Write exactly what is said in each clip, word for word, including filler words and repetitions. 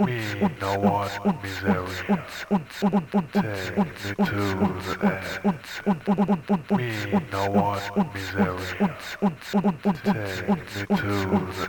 Me know what misery. Take me to the end. Me know what misery. Take me to the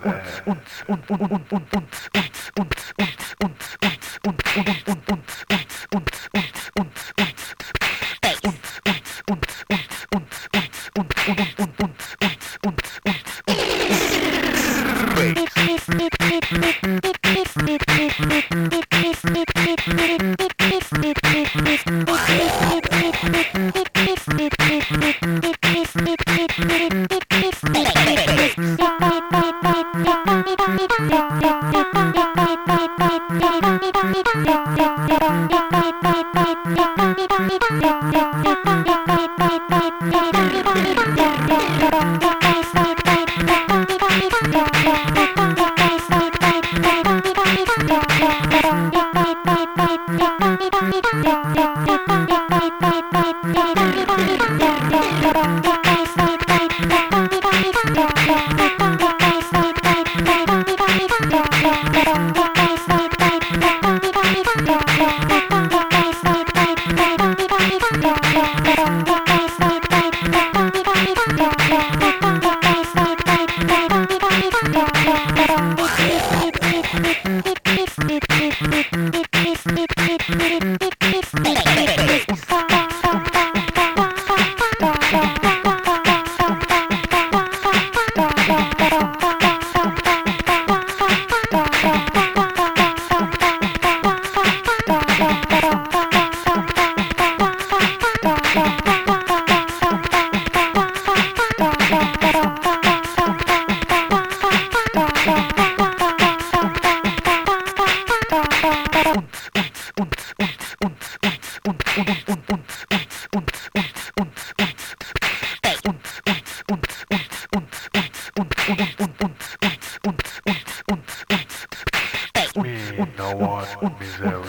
Me know what misery.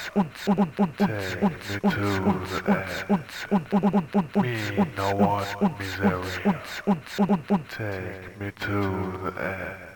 Take me to the end. Me know what misery. Take me to the end.